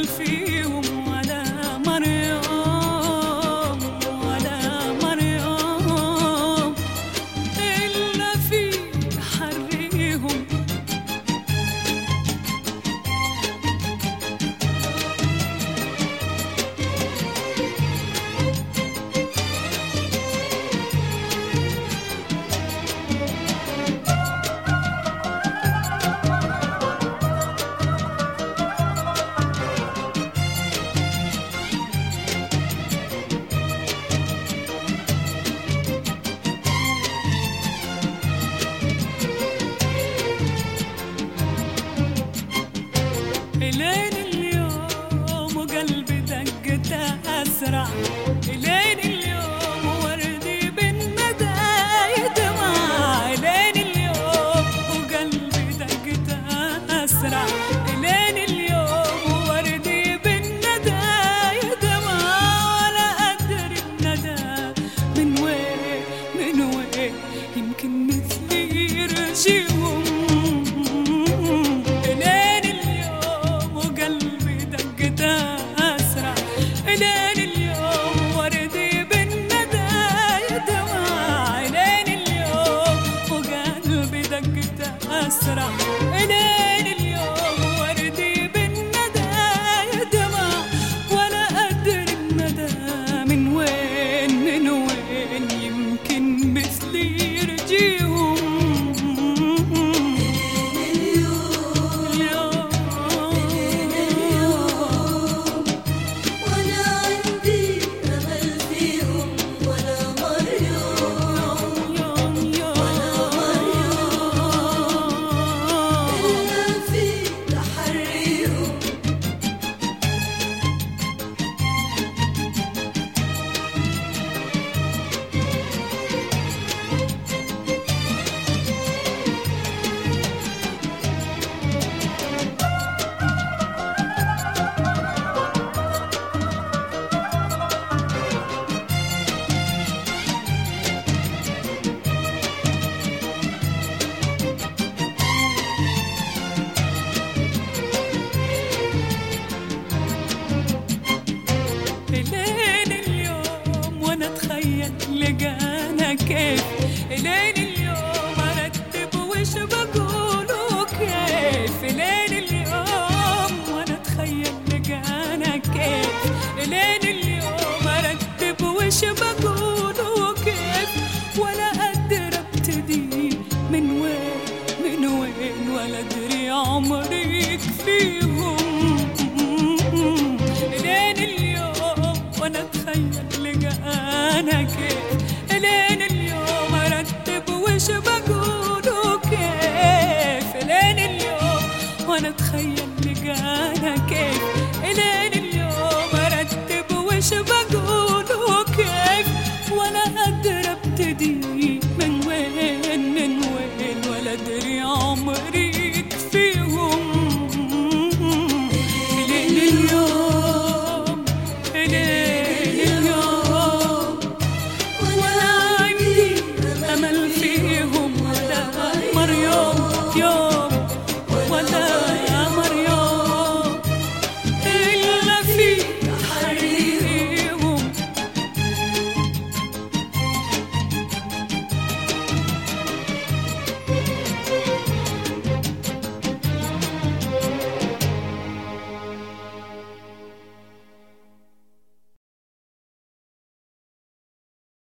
فيهم ولا مريم ولا مريم إلا في تحريهم. إلين اليوم وقلبي دقته أسرع، إلين اليوم وردي بالندى يدمع، إلين اليوم وقلبي دقته أسرع، إلين اليوم وردي بالندى يدمع، ولا أدري الندى من وين من وين، يمكن مثلي يرجيهم. أسرع إلين اليوم وردي بالندى يدمع، ولا أدري المدى من وين من وين، يمكن مثلي يرجيهم. إلين اليوم وأنا أتخيل لقانا كيف، إلين اليوم أرتب وش بقوله كيف، إلين اليوم وأنا أتخيل لقانا كيف، إلين اليوم أرتب وش بقوله كيف، ولا أقدر أبتدي من وين من وين، ولا أدري عمري يكفيهم. إلين اليوم وأنا أتخيل لقانا كيف.